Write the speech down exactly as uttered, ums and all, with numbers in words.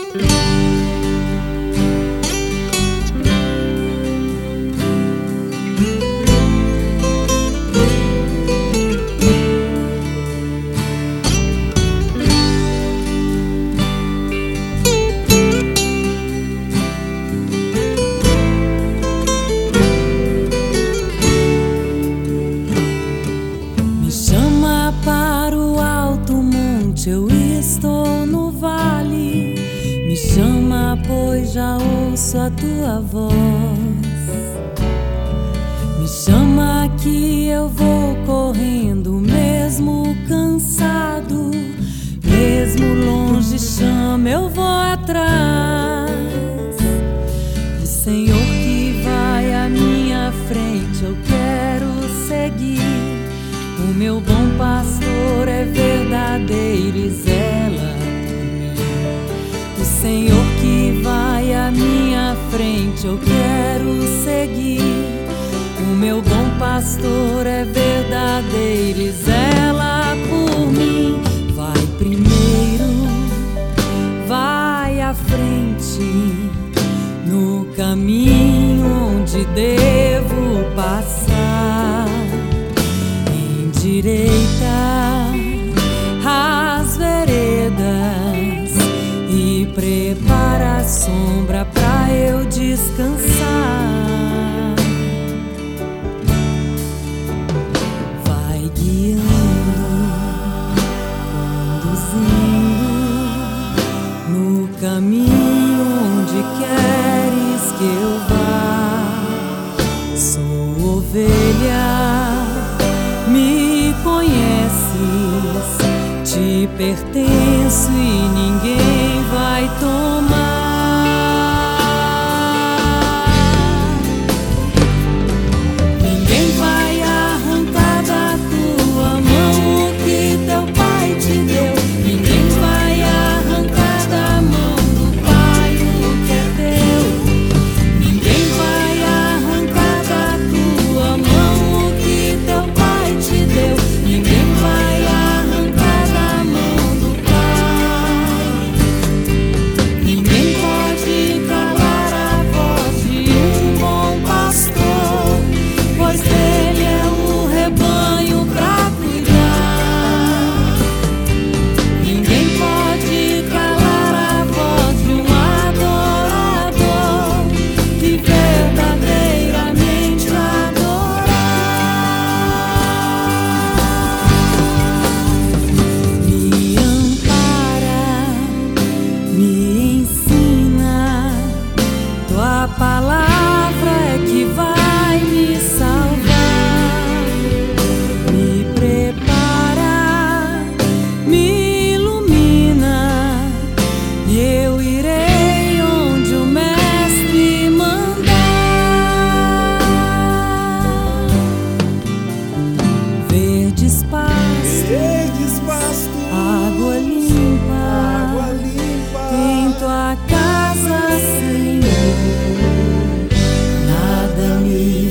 Eu estou no vale, me chama, pois já ouço a tua voz. Me chama que eu vou correndo, mesmo cansado, mesmo longe, chama, eu vou atrás. O Senhor que vai à minha frente, eu quero seguir. O meu bom pastor é verdadeiro e zela por mim. O Senhor que vai à minha frente, eu quero seguir. O meu bom pastor é verdadeiro e zela por mim. Vai primeiro, vai à frente, no caminho onde devo passar. Direita as veredas e prepara a sombra pra eu descansar. Vai guiando, conduzindo no caminho onde queres que eu vá. Sou ovelha, me conheces, te pertenço e ninguém vai tomar. Ninguém vai arrancar da tua mão o que teu pai te deu. Ninguém vai arrancar da mão do pai o que é teu. Ninguém vai arrancar da tua mão o que teu pai te deu. Ninguém vai arrancar da mão do Pai. Ninguém pode calar a voz de um bom pastor, pois ele é o rebanho pra cuidar. Ninguém pode calar a voz de um adorador que verdadeiramente adorar. Me ampara, me ensina, tua palavra é que vai me salvar. Me prepara, me ilumina, e eu irei onde o Mestre mandar. Verdes pastos, Verdes pastos, água limpa, água limpa, em tua casa, Senhor, nada me